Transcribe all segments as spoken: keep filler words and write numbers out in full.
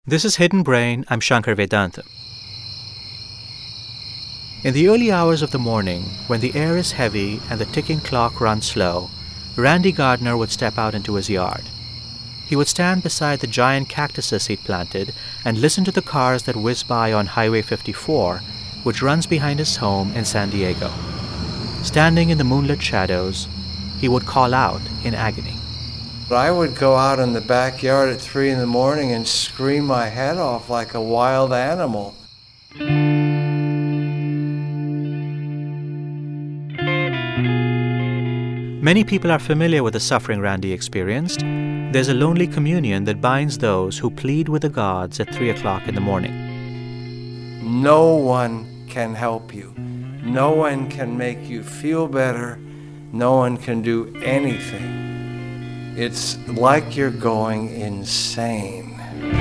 This is Hidden Brain. I'm Shankar Vedantam. In the early hours of the morning, when the air is heavy and the ticking clock runs slow, Randy Gardner would step out into his yard. He would stand beside the giant cactuses he'd planted and listen to the cars that whiz by on Highway fifty-four, which runs behind his home in San Diego. Standing in the moonlit shadows, he would call out in agony. I would go out in the backyard at three in the morning and scream my head off like a wild animal. Many people are familiar with the suffering Randy experienced. There's a lonely communion that binds those who plead with the gods at three o'clock in the morning. No one can help you. No one can make you feel better. No one can do anything. It's like you're going insane.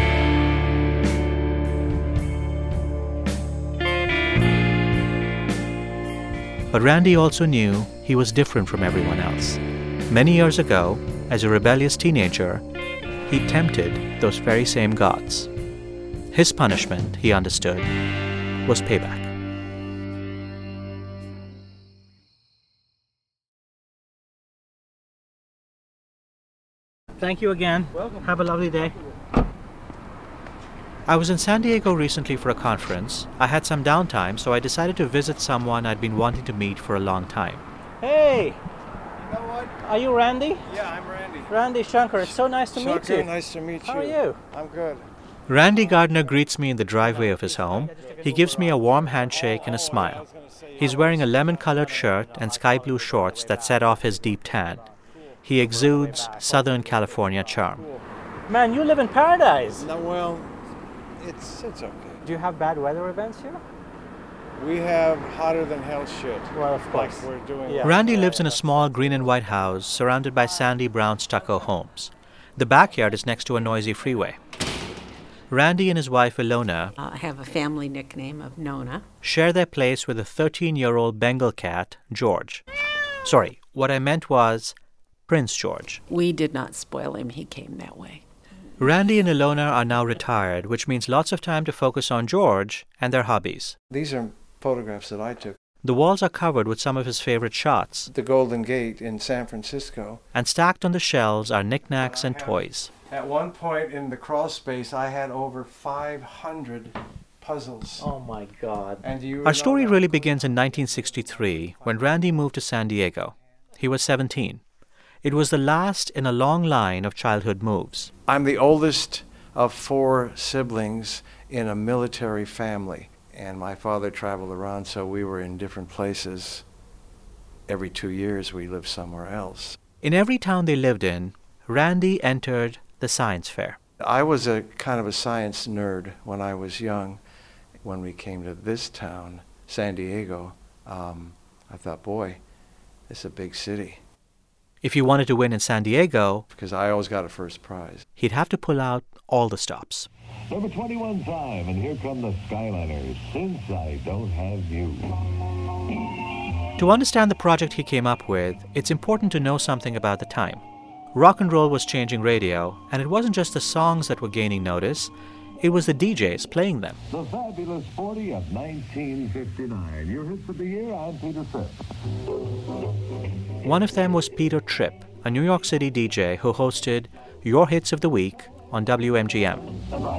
But Randy also knew he was different from everyone else. Many years ago, as a rebellious teenager, he tempted those very same gods. His punishment, he understood, was payback. Thank you again. Welcome. Have a lovely day. I was in San Diego recently for a conference. I had some downtime, so I decided to visit someone I'd been wanting to meet for a long time. Hey! You know what? Are you Randy? Yeah, I'm Randy. Randy Shankar. It's so nice to Shankar, meet you. nice to meet you. How are you? I'm good. Randy Gardner greets me in the driveway of his home. He gives me a warm handshake and a smile. He's wearing a lemon-colored shirt and sky-blue shorts that set off his deep tan. He exudes Southern California charm. Man, you live in paradise. No, well, it's it's okay. Do you have bad weather events here? We have hotter than hell shit. Well, of course. Like we're doing. Yeah. Randy lives in a small green and white house surrounded by sandy brown stucco homes. The backyard is next to a noisy freeway. Randy and his wife, Ilona, uh, I have a family nickname of Nona, share their place with a thirteen-year-old Bengal cat, George. Sorry, what I meant was Prince George. We did not spoil him. He came that way. Randy and Ilona are now retired, which means lots of time to focus on George and their hobbies. These are photographs that I took. The walls are covered with some of his favorite shots. The Golden Gate in San Francisco. And stacked on the shelves are knickknacks and toys. At one point in the crawl space, I had over five hundred puzzles. Oh, my God. And you Our story really begins in nineteen sixty-three when Randy moved to San Diego. He was seventeen. It was the last in a long line of childhood moves. I'm the oldest of four siblings in a military family. And my father traveled around, so we were in different places. Every two years, we lived somewhere else. In every town they lived in, Randy entered the science fair. I was a kind of a science nerd when I was young. When we came to this town, San Diego, um, I thought, boy, this is a big city. If he wanted to win in San Diego, because I always got a first prize, he'd have to pull out all the stops. Number twenty-one time, and here come the Skyliners, Since I Don't Have You. To understand the project he came up with, it's important to know something about the time. Rock and roll was changing radio, and it wasn't just the songs that were gaining notice, it was the D Js playing them. The Fabulous forty of nineteen fifty-nine. Your hits of the year, I'm Peter Tripp. One of them was Peter Tripp, a New York City D J who hosted Your Hits of the Week on W M G M.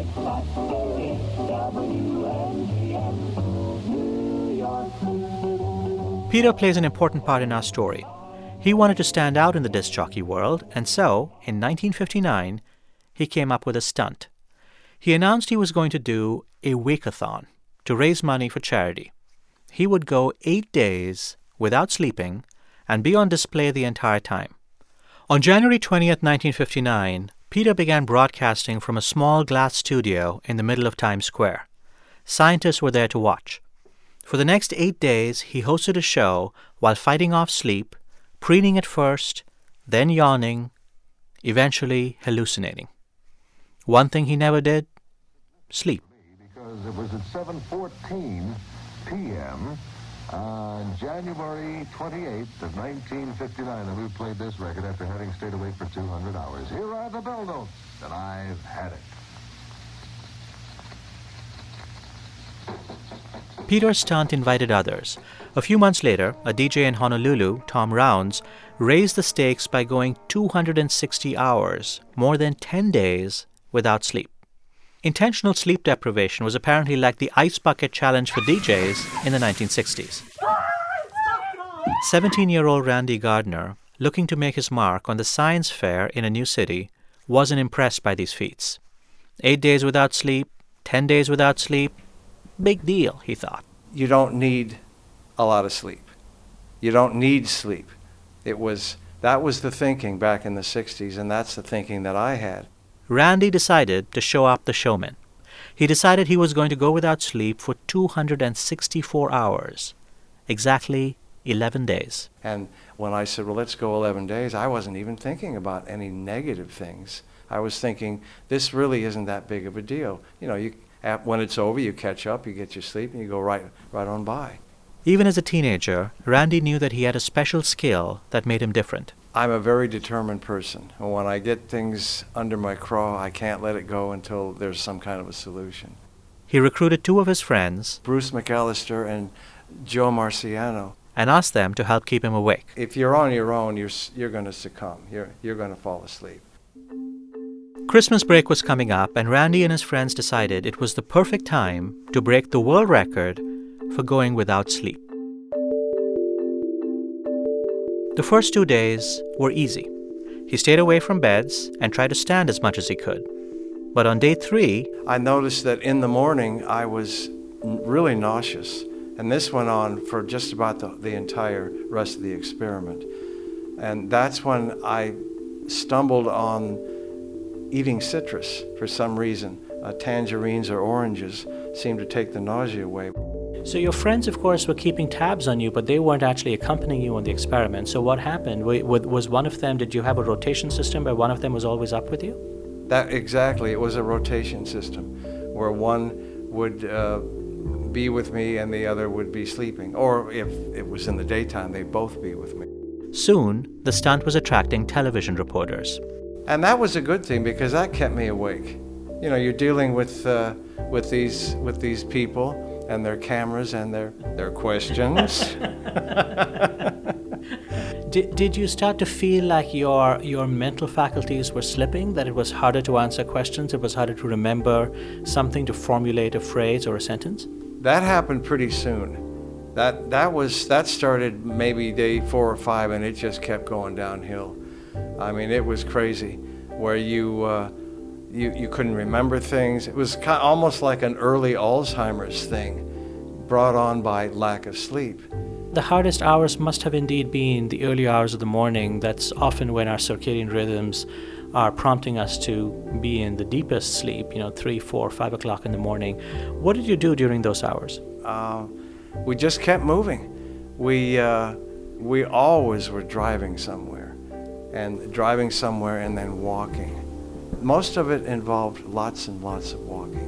Peter plays an important part in our story. He wanted to stand out in the disc jockey world, and so, in nineteen fifty-nine, he came up with a stunt. He announced he was going to do a wake-a-thon to raise money for charity. He would go eight days without sleeping and be on display the entire time. On January twentieth, nineteen fifty-nine, Peter began broadcasting from a small glass studio in the middle of Times Square. Scientists were there to watch. For the next eight days, he hosted a show while fighting off sleep, preening at first, then yawning, eventually hallucinating. One thing he never did, sleep. Because it was at seven fourteen p.m. on January twenty-eighth of nineteen fifty-nine that we played this record after having stayed awake for two hundred hours. Here are the bell notes, and I've had it. Peter's stunt invited others. A few months later, a D J in Honolulu, Tom Rounds, raised the stakes by going two hundred sixty hours, more than ten days, without sleep. Intentional sleep deprivation was apparently like the ice bucket challenge for D Js in the nineteen sixties. seventeen-year-old Randy Gardner, looking to make his mark on the science fair in a new city, wasn't impressed by these feats. Eight days without sleep, ten days without sleep, big deal, he thought. You don't need a lot of sleep. You don't need sleep. It was, that was the thinking back in the sixties, and that's the thinking that I had. Randy decided to show up the showman. He decided he was going to go without sleep for two hundred sixty-four hours, exactly eleven days. And when I said, well, let's go eleven days, I wasn't even thinking about any negative things. I was thinking, this really isn't that big of a deal. You know, you, when it's over, you catch up, you get your sleep, and you go right, right on by. Even as a teenager, Randy knew that he had a special skill that made him different. I'm a very determined person. And when I get things under my craw, I can't let it go until there's some kind of a solution. He recruited two of his friends, Bruce McAllister and Joe Marciano, and asked them to help keep him awake. If you're on your own, you're, you're going to succumb. You're, you're going to fall asleep. Christmas break was coming up, and Randy and his friends decided it was the perfect time to break the world record for going without sleep. The first two days were easy. He stayed away from beds and tried to stand as much as he could. But on day three, I noticed that in the morning I was really nauseous. And this went on for just about the, the entire rest of the experiment. And that's when I stumbled on eating citrus for some reason. Uh, tangerines or oranges seemed to take the nausea away. So your friends, of course, were keeping tabs on you, but they weren't actually accompanying you on the experiment. So what happened? Was one of them, did you have a rotation system where one of them was always up with you? That exactly. It was a rotation system where one would uh, be with me and the other would be sleeping. Or if it was in the daytime, they'd both be with me. Soon, the stunt was attracting television reporters. And that was a good thing because that kept me awake. You know, you're dealing with uh, with these with these people and their cameras and their their questions. did, did you start to feel like your your mental faculties were slipping, that it was harder to answer questions, it was harder to remember something, to formulate a phrase or a sentence? That happened pretty soon. That that was that started maybe day four or five, and it just kept going downhill. I mean, it was crazy, where you uh, you you couldn't remember things. It was kind of almost like an early Alzheimer's thing, brought on by lack of sleep. The hardest hours must have indeed been the early hours of the morning. That's often when our circadian rhythms are prompting us to be in the deepest sleep, you know, three, four, five o'clock in the morning. What did you do during those hours? Uh, we just kept moving. We uh, we always were driving somewhere, and driving somewhere and then walking. Most of it involved lots and lots of walking.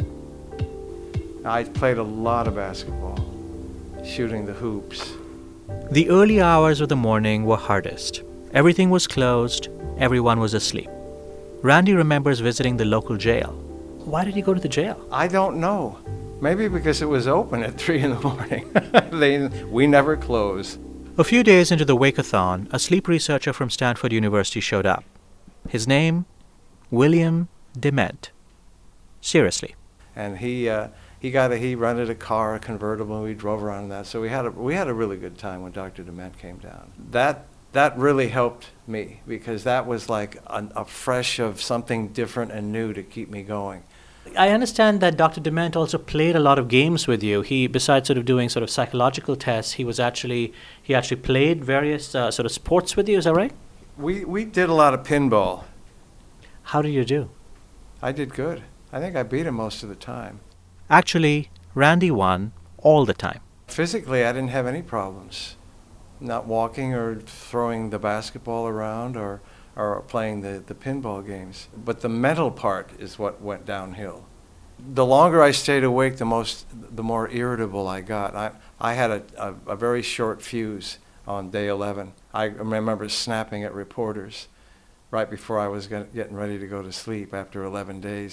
I played a lot of basketball, shooting the hoops. The early hours of the morning were hardest. Everything was closed. Everyone was asleep. Randy remembers visiting the local jail. Why did he go to the jail? I don't know. Maybe because it was open at three in the morning. they, we never closed. A few days into the Wake-a-thon, a sleep researcher from Stanford University showed up. His name, William Dement. Seriously. And he uh, he got a, he rented a car, a convertible, and we drove around in that. So we had a we had a really good time when Doctor Dement came down. That that really helped me because that was like a, a fresh of something different and new to keep me going. I understand that Doctor Dement also played a lot of games with you. He, besides sort of doing sort of psychological tests, he was actually he actually played various uh, sort of sports with you. Is that right? We we did a lot of pinball. How did you do? I did good. I think I beat him most of the time. Actually, Randy won all the time. Physically, I didn't have any problems. Not walking or throwing the basketball around or, or playing the, the pinball games. But the mental part is what went downhill. The longer I stayed awake, the most, the more irritable I got. I, I had a, a, a very short fuse on day eleven. I remember snapping at reporters right before I was get, getting ready to go to sleep after eleven days and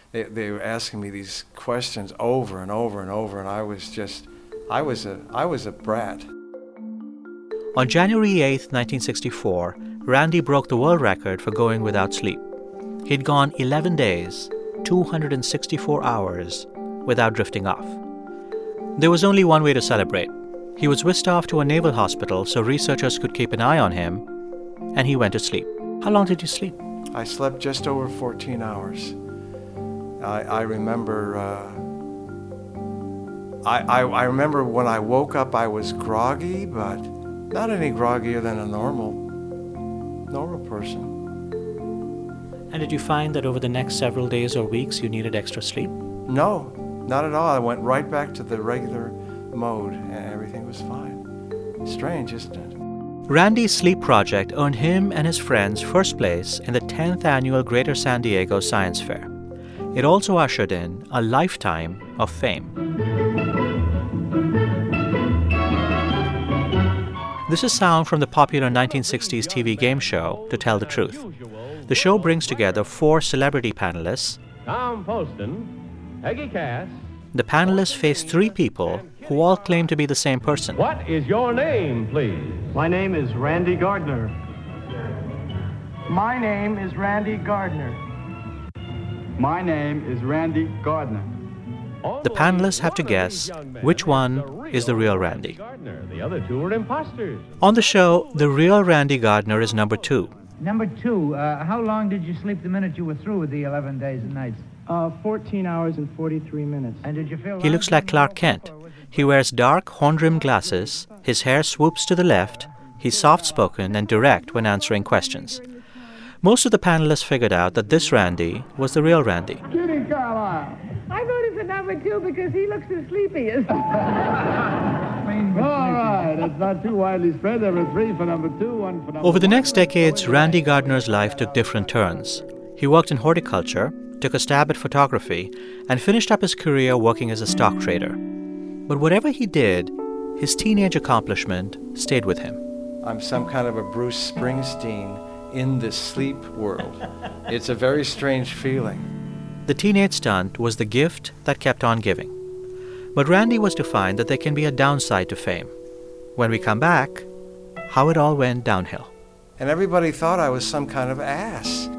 they, they were asking me these questions over and over and over, and I was just, I was a, I was a brat. On January eighth, nineteen sixty-four, Randy broke the world record for going without sleep. He'd gone eleven days, two hundred sixty-four hours, without drifting off. There was only one way to celebrate. He was whisked off to a naval hospital so researchers could keep an eye on him, and he went to sleep. How long did you sleep? I slept just over fourteen hours. I, I remember, uh, I, I, I remember when I woke up I was groggy, but not any groggier than a normal, normal person. And did you find that over the next several days or weeks you needed extra sleep? No, not at all. I went right back to the regular mode and everything was fine. Strange, isn't it? Randy's sleep project earned him and his friends first place in the tenth annual Greater San Diego Science Fair. It also ushered in a lifetime of fame. This is sound from the popular nineteen sixties T V game show, To Tell the Truth. The show brings together four celebrity panelists. Tom Poston, Peggy Cass. The panelists face three people who all claim to be the same person. What is your name, please? My name is Randy Gardner. My name is Randy Gardner. My name is Randy Gardner. The panelists have to guess which one is the real Randy. The other two are imposters. On the show, the real Randy Gardner is number two. Number two, uh, how long did you sleep the minute you were through with the eleven days and nights? Uh, fourteen hours and forty-three minutes. And did you feel... He looks like Clark Kent. He wears dark, horn-rimmed glasses, his hair swoops to the left, he's soft-spoken and direct when answering questions. Most of the panelists figured out that this Randy was the real Randy. Kitty Carlisle. I voted for number two because he looks the sleepiest. All right, that's not too widely spread. There were three for number two, one for number Over the one. next decades, Randy Gardner's life took different turns. He worked in horticulture, took a stab at photography, and finished up his career working as a stock trader. But whatever he did, his teenage accomplishment stayed with him. I'm some kind of a Bruce Springsteen in the sleep world. It's a very strange feeling. The teenage stunt was the gift that kept on giving. But Randy was to find that there can be a downside to fame. When we come back, how it all went downhill. And everybody thought I was some kind of ass.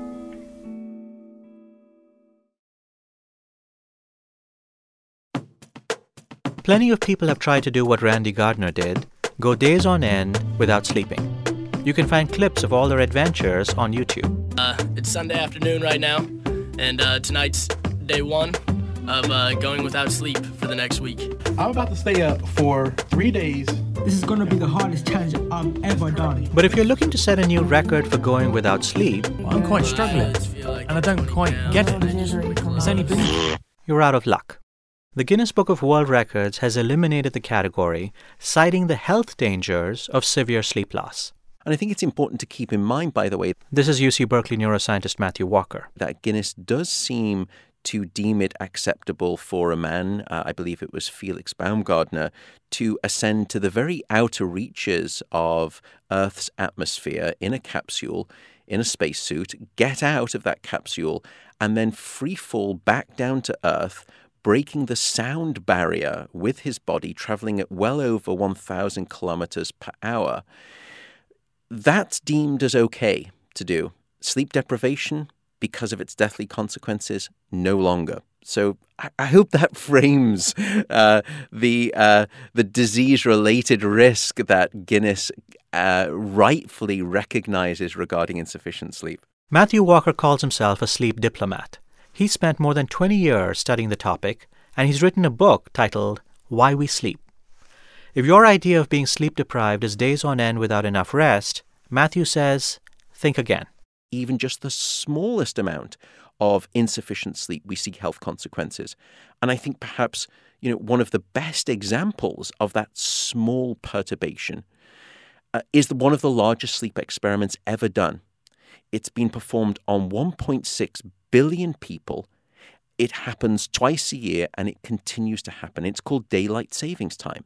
Plenty of people have tried to do what Randy Gardner did, go days on end without sleeping. You can find clips of all their adventures on YouTube. Uh, it's Sunday afternoon right now, and uh, tonight's day one of uh, going without sleep for the next week. I'm about to stay up for three days. This is going to be the hardest challenge I've ever done. But if you're looking to set a new record for going without sleep, well, I'm quite struggling, and I don't quite get it. It's only been... You're out of luck. The Guinness Book of World Records has eliminated the category, citing the health dangers of severe sleep loss. And I think it's important to keep in mind, by the way, this is U C Berkeley neuroscientist Matthew Walker, that Guinness does seem to deem it acceptable for a man, uh, I believe it was Felix Baumgartner, to ascend to the very outer reaches of Earth's atmosphere in a capsule, in a spacesuit, get out of that capsule, and then free fall back down to Earth, breaking the sound barrier with his body, traveling at well over one thousand kilometers per hour. That's deemed as okay to do. Sleep deprivation, because of its deathly consequences, no longer. So I, I hope that frames uh, the uh, the disease-related risk that Guinness uh, rightfully recognizes regarding insufficient sleep. Matthew Walker calls himself a sleep diplomat. He spent more than twenty years studying the topic, and he's written a book titled Why We Sleep. If your idea of being sleep-deprived is days on end without enough rest, Matthew says, think again. Even just the smallest amount of insufficient sleep, we see health consequences. And I think perhaps, you know, one of the best examples of that small perturbation uh, is the, one of the largest sleep experiments ever done. It's been performed on one point six billion people. It happens twice a year, and it continues to happen. It's called daylight savings time.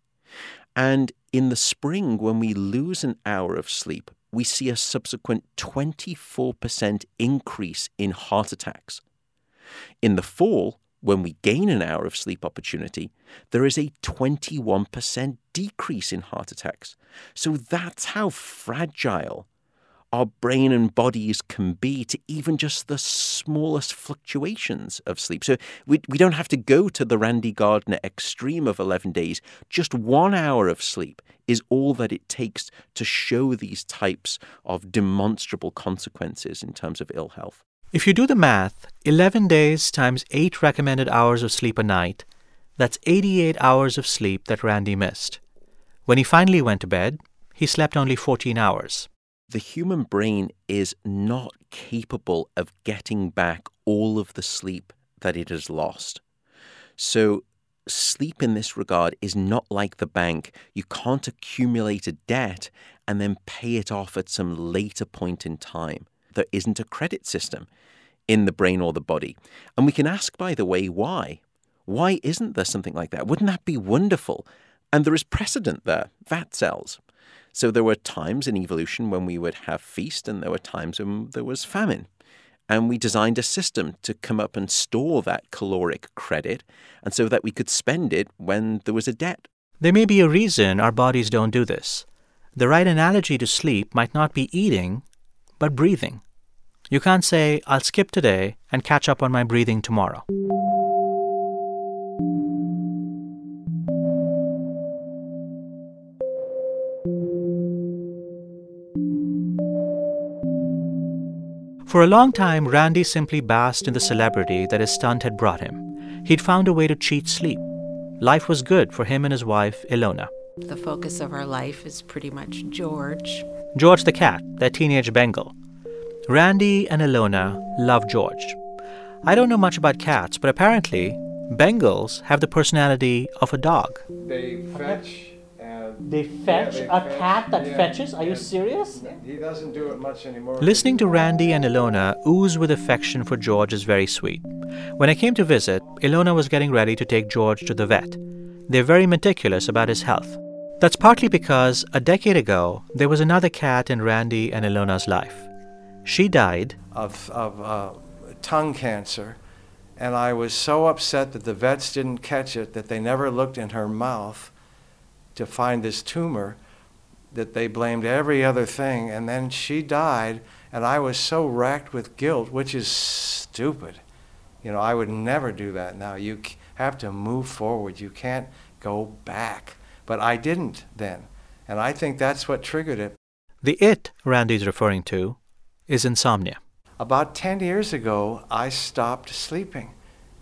And in the spring, when we lose an hour of sleep, we see a subsequent twenty-four percent increase in heart attacks. In the fall, when we gain an hour of sleep opportunity, there is a twenty-one percent decrease in heart attacks. So that's how fragile our brain and bodies can be to even just the smallest fluctuations of sleep. So we, we don't have to go to the Randy Gardner extreme of eleven days. Just one hour of sleep is all that it takes to show these types of demonstrable consequences in terms of ill health. If you do the math, eleven days times eight recommended hours of sleep a night, that's eighty-eight hours of sleep that Randy missed. When he finally went to bed, he slept only fourteen hours. The human brain is not capable of getting back all of the sleep that it has lost. So sleep in this regard is not like the bank. You can't accumulate a debt and then pay it off at some later point in time. There isn't a credit system in the brain or the body. And we can ask, by the way, why? Why isn't there something like that? Wouldn't that be wonderful? And there is precedent there, fat cells. So there were times in evolution when we would have feast, and there were times when there was famine. And we designed a system to come up and store that caloric credit, and so that we could spend it when there was a debt. There may be a reason our bodies don't do this. The right analogy to sleep might not be eating, but breathing. You can't say, I'll skip today and catch up on my breathing tomorrow. For a long time, Randy simply basked in the celebrity that his stunt had brought him. He'd found a way to cheat sleep. Life was good for him and his wife, Ilona. The focus of our life is pretty much George. George the cat, their teenage Bengal. Randy and Ilona love George. I don't know much about cats, but apparently, Bengals have the personality of a dog. They fetch. And they fetch? Yeah, they a fetch. cat that yeah, fetches? Are yeah. you serious? He doesn't do it much anymore. Listening to Randy and Ilona ooze with affection for George is very sweet. When I came to visit, Ilona was getting ready to take George to the vet. They're very meticulous about his health. That's partly because a decade ago, there was another cat in Randy and Ilona's life. She died of, of uh, tongue cancer, and I was so upset that the vets didn't catch it, that they never looked in her mouth to find this tumor, that they blamed every other thing, and then she died, and I was so racked with guilt, which is stupid. You know, I would never do that now. You have to move forward. You can't go back. But I didn't then, and I think that's what triggered it. The it Randy's referring to is insomnia. About ten years ago, I stopped sleeping.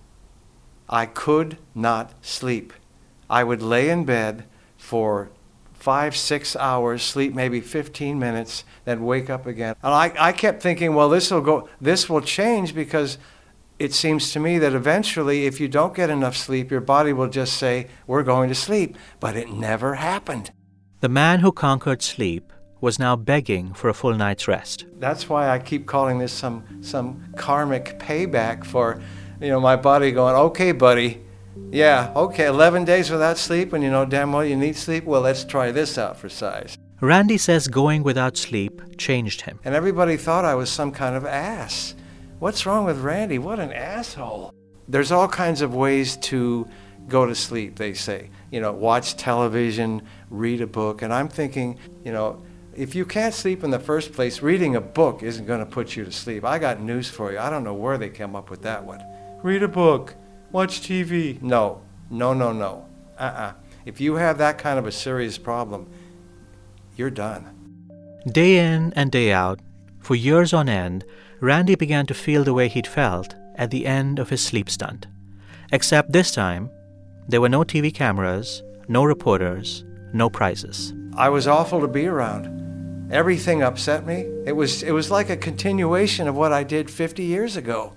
I could not sleep. I would lay in bed for five, six hours, sleep maybe fifteen minutes, then wake up again. And I, I kept thinking, well, this will go, this will change, because it seems to me that eventually, if you don't get enough sleep, your body will just say, we're going to sleep. But it never happened. The man who conquered sleep was now begging for a full night's rest. That's why I keep calling this some some karmic payback for, you know, my body going, okay, buddy, yeah, okay, eleven days without sleep, and you know damn well you need sleep. Well, let's try this out for size. Randy says going without sleep changed him. And everybody thought I was some kind of ass. What's wrong with Randy? What an asshole. There's all kinds of ways to go to sleep, they say. You know, watch television, read a book. And I'm thinking, you know, if you can't sleep in the first place, reading a book isn't going to put you to sleep. I got news for you. I don't know where they came up with that one. Read a book. Watch T V. No, no, no, no. Uh-uh. If you have that kind of a serious problem, you're done. Day in and day out, for years on end, Randy began to feel the way he'd felt at the end of his sleep stunt. Except this time, there were no T V cameras, no reporters, no prizes. I was awful to be around. Everything upset me. It was, it was like a continuation of what I did fifty years ago.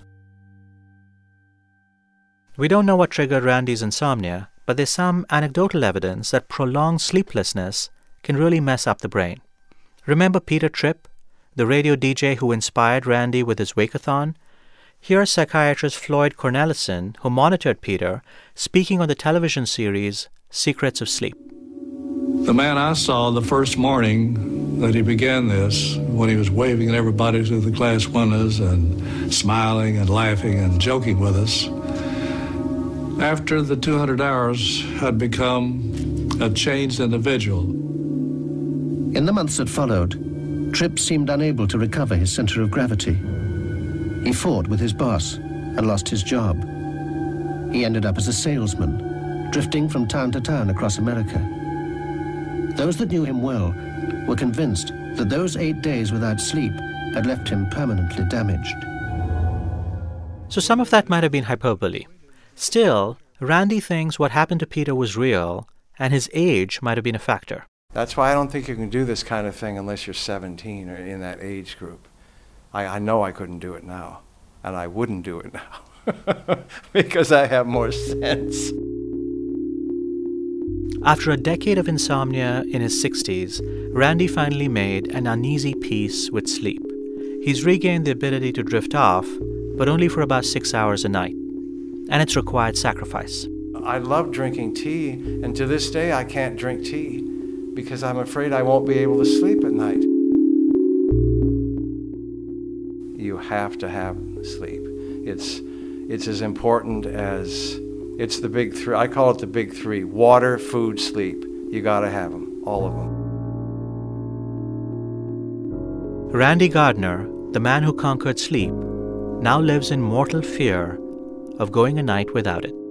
We don't know what triggered Randy's insomnia, but there's some anecdotal evidence that prolonged sleeplessness can really mess up the brain. Remember Peter Tripp, the radio D J who inspired Randy with his Wake-a-thon? Here's psychiatrist Floyd Cornelison, who monitored Peter, speaking on the television series Secrets of Sleep. The man I saw the first morning that he began this when he was waving at everybody through the glass windows and smiling and laughing and joking with us. After the two hundred hours had become a changed individual. In the months that followed, Tripp seemed unable to recover his center of gravity. He fought with his boss and lost his job. He ended up as a salesman, drifting from town to town across America. Those that knew him well were convinced that those eight days without sleep had left him permanently damaged. So some of that might have been hyperbole. Still, Randy thinks what happened to Peter was real, and his age might have been a factor. That's why I don't think you can do this kind of thing unless you're seventeen or in that age group. I, I know I couldn't do it now, and I wouldn't do it now, because I have more sense. After a decade of insomnia in his sixties, Randy finally made an uneasy peace with sleep. He's regained the ability to drift off, but only for about six hours a night. And it's required sacrifice. I love drinking tea, and to this day I can't drink tea because I'm afraid I won't be able to sleep at night. You have to have sleep. It's, it's as important as, it's the big three. I call it the big three: water, food, sleep. You gotta have them, all of them. Randy Gardner, the man who conquered sleep, now lives in mortal fear of going a night without it.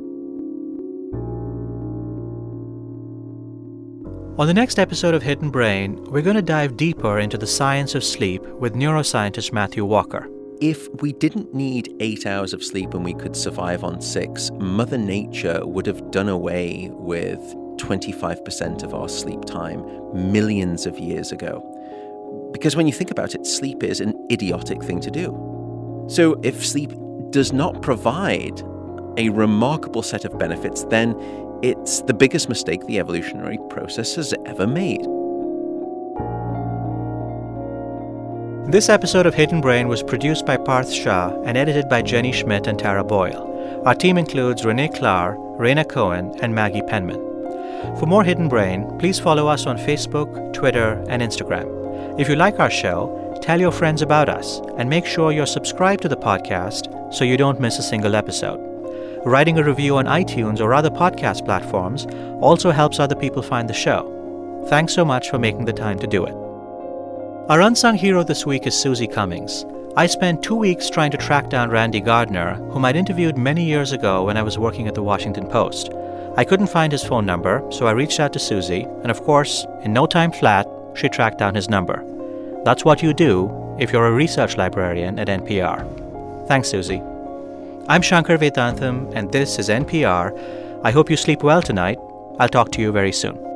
On the next episode of Hidden Brain, we're going to dive deeper into the science of sleep with neuroscientist Matthew Walker. If we didn't need eight hours of sleep and we could survive on six, Mother Nature would have done away with twenty-five percent of our sleep time millions of years ago. Because when you think about it, sleep is an idiotic thing to do. So if sleep does not provide a remarkable set of benefits, then it's the biggest mistake the evolutionary process has ever made. This episode of Hidden Brain was produced by Parth Shah and edited by Jenny Schmidt and Tara Boyle. Our team includes Renee Klahr, Raina Cohen, and Maggie Penman. For more Hidden Brain, please follow us on Facebook, Twitter, and Instagram. If you like our show, tell your friends about us and make sure you're subscribed to the podcast so you don't miss a single episode. Writing a review on iTunes or other podcast platforms also helps other people find the show. Thanks so much for making the time to do it. Our unsung hero this week is Susie Cummings. I spent two weeks trying to track down Randy Gardner, whom I'd interviewed many years ago when I was working at the Washington Post. I couldn't find his phone number, so I reached out to Susie, and of course, in no time flat, she tracked down his number. That's what you do if you're a research librarian at N P R. Thanks, Susie. I'm Shankar Vedantam, and this is N P R. I hope you sleep well tonight. I'll talk to you very soon.